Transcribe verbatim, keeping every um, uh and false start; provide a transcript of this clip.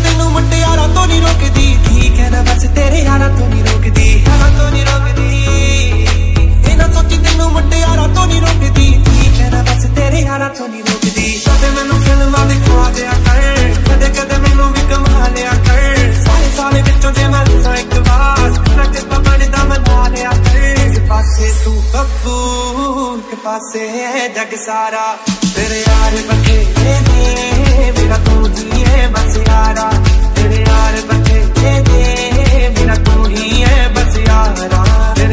तेनू मुटियारा तो नहीं रोकदी, ठीक है ना बस तेरे यारा तो नहीं रोकदी, यारा तो नहीं रोकदी। ये ना सोची तेनू मुटियारा तो नहीं रोकदी, ठीक है ना बस तेरे यारा तो नहीं रोकदी। कदे मैनू फिल्मां दिखा दिया कर, कदे कदे मैनू भी कमा लिया कर, सारे साले विचों जे मैं रुसां एक बार ना किता बनदा मना लिया कर। एक पासे तू बब्बू, एक पासे है जग सारा, तेरे यार